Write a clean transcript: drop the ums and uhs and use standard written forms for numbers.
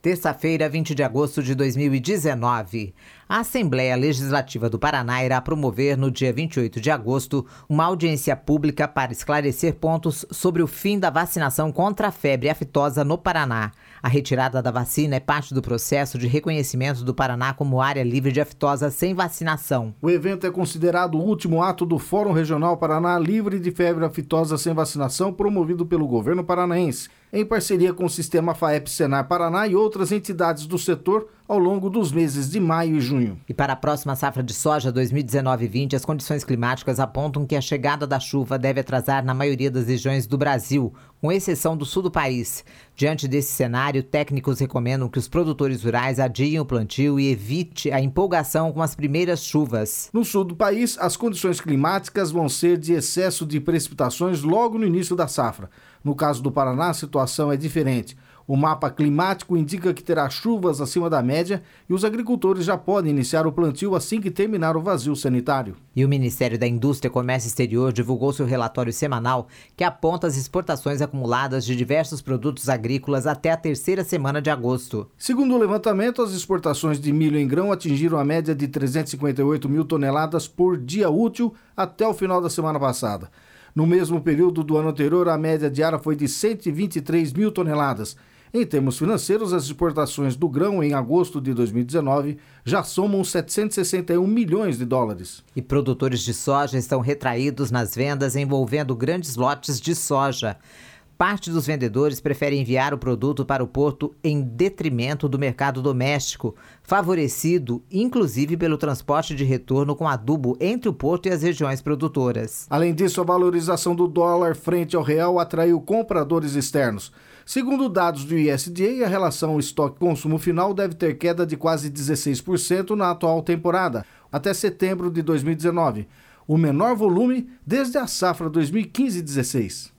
Terça-feira, 20 de agosto de 2019. A Assembleia Legislativa do Paraná irá promover no dia 28 de agosto uma audiência pública para esclarecer pontos sobre o fim da vacinação contra a febre aftosa no Paraná. A retirada da vacina é parte do processo de reconhecimento do Paraná como área livre de aftosa sem vacinação. O evento é considerado o último ato do Fórum Regional Paraná Livre de Febre Aftosa Sem Vacinação, promovido pelo governo paranaense, em parceria com o Sistema FAEP-Senar Paraná e outras entidades do setor ao longo dos meses de maio e junho. E para a próxima safra de soja 2019-20, as condições climáticas apontam que a chegada da chuva deve atrasar na maioria das regiões do Brasil, com exceção do sul do país. Diante desse cenário, técnicos recomendam que os produtores rurais adiem o plantio e evite a empolgação com as primeiras chuvas. No sul do país, as condições climáticas vão ser de excesso de precipitações logo no início da safra. No caso do Paraná, a situação é diferente. O mapa climático indica que terá chuvas acima da média e os agricultores já podem iniciar o plantio assim que terminar o vazio sanitário. E o Ministério da Indústria e Comércio Exterior divulgou seu relatório semanal que aponta as exportações acumuladas de diversos produtos agrícolas até a terceira semana de agosto. Segundo o levantamento, as exportações de milho em grão atingiram a média de 358 mil toneladas por dia útil até o final da semana passada. No mesmo período do ano anterior, a média diária foi de 123 mil toneladas. Em termos financeiros, as exportações do grão em agosto de 2019 já somam 761 milhões de dólares. E produtores de soja estão retraídos nas vendas envolvendo grandes lotes de soja. Parte dos vendedores prefere enviar o produto para o porto em detrimento do mercado doméstico, favorecido inclusive pelo transporte de retorno com adubo entre o porto e as regiões produtoras. Além disso, a valorização do dólar frente ao real atraiu compradores externos. Segundo dados do USDA, a relação estoque-consumo final deve ter queda de quase 16% na atual temporada, até setembro de 2019, o menor volume desde a safra 2015-16.